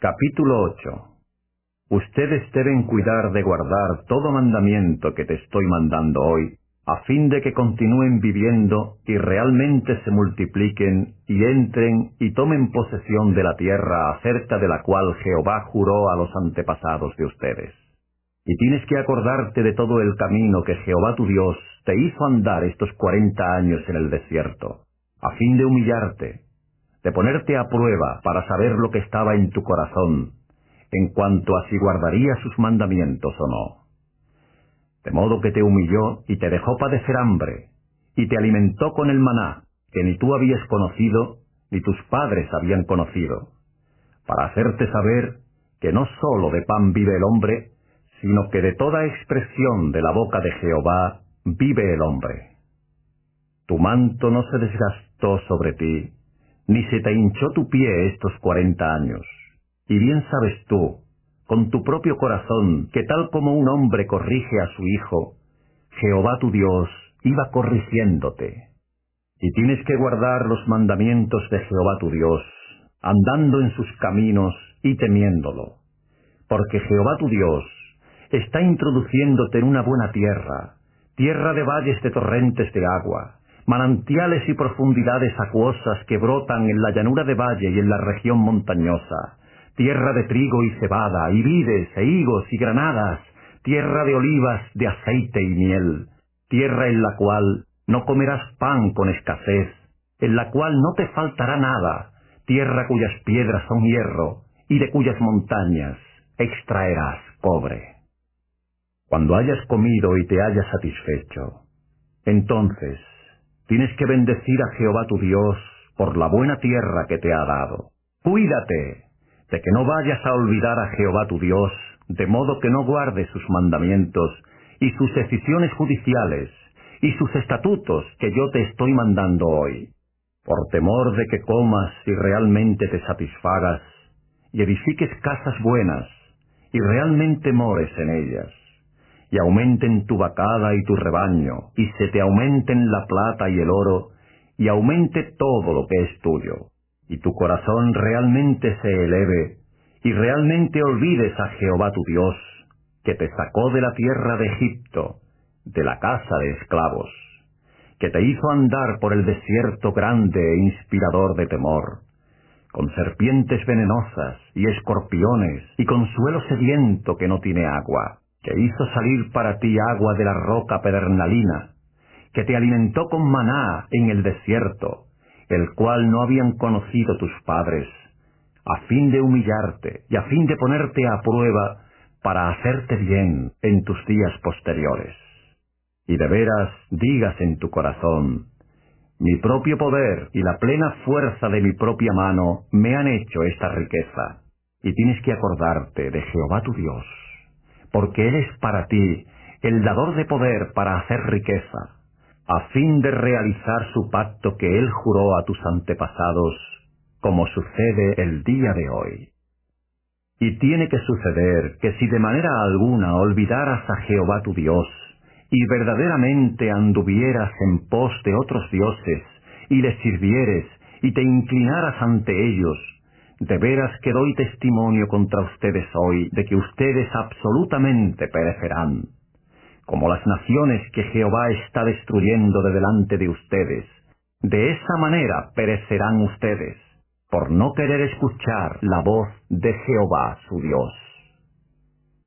Capítulo 8. Ustedes deben cuidar de guardar todo mandamiento que te estoy mandando hoy, a fin de que continúen viviendo y realmente se multipliquen y entren y tomen posesión de la tierra acerca de la cual Jehová juró a los antepasados de ustedes. Y tienes que acordarte de todo el camino que Jehová tu Dios te hizo andar estos 40 años en el desierto, a fin de humillarte, de ponerte a prueba para saber lo que estaba en tu corazón, en cuanto a si guardarías sus mandamientos o no. De modo que te humilló y te dejó padecer hambre, y te alimentó con el maná, que ni tú habías conocido, ni tus padres habían conocido, para hacerte saber que no sólo de pan vive el hombre, sino que de toda expresión de la boca de Jehová vive el hombre. Tu manto no se desgastó sobre ti, ni se te hinchó tu pie estos 40 años. Y bien sabes tú, con tu propio corazón, que tal como un hombre corrige a su hijo, Jehová tu Dios iba corrigiéndote. Y tienes que guardar los mandamientos de Jehová tu Dios, andando en sus caminos y temiéndolo. Porque Jehová tu Dios está introduciéndote en una buena tierra, tierra de valles de torrentes de agua, manantiales y profundidades acuosas que brotan en la llanura de valle y en la región montañosa, tierra de trigo y cebada, y vides, e higos y granadas, tierra de olivas, de aceite y miel, tierra en la cual no comerás pan con escasez, en la cual no te faltará nada, tierra cuyas piedras son hierro, y de cuyas montañas extraerás cobre. Cuando hayas comido y te hayas satisfecho, entonces tienes que bendecir a Jehová tu Dios por la buena tierra que te ha dado. Cuídate de que no vayas a olvidar a Jehová tu Dios, de modo que no guardes sus mandamientos y sus decisiones judiciales y sus estatutos que yo te estoy mandando hoy, por temor de que comas y realmente te satisfagas, y edifiques casas buenas, y realmente mores en ellas, y aumenten tu vacada y tu rebaño, y se te aumenten la plata y el oro, y aumente todo lo que es tuyo, y tu corazón realmente se eleve, y realmente olvides a Jehová tu Dios, que te sacó de la tierra de Egipto, de la casa de esclavos, que te hizo andar por el desierto grande e inspirador de temor, con serpientes venenosas y escorpiones, y con suelo sediento que no tiene agua, que hizo salir para ti agua de la roca pedernalina, que te alimentó con maná en el desierto, el cual no habían conocido tus padres, a fin de humillarte y a fin de ponerte a prueba para hacerte bien en tus días posteriores. Y de veras digas en tu corazón: mi propio poder y la plena fuerza de mi propia mano me han hecho esta riqueza. Y tienes que acordarte de Jehová tu Dios, porque Él es para ti el dador de poder para hacer riqueza, a fin de realizar su pacto que Él juró a tus antepasados, como sucede el día de hoy. Y tiene que suceder que si de manera alguna olvidaras a Jehová tu Dios, y verdaderamente anduvieras en pos de otros dioses, y les sirvieres, y te inclinaras ante ellos, de veras que doy testimonio contra ustedes hoy de que ustedes absolutamente perecerán, como las naciones que Jehová está destruyendo de delante de ustedes. De esa manera perecerán ustedes, por no querer escuchar la voz de Jehová su Dios.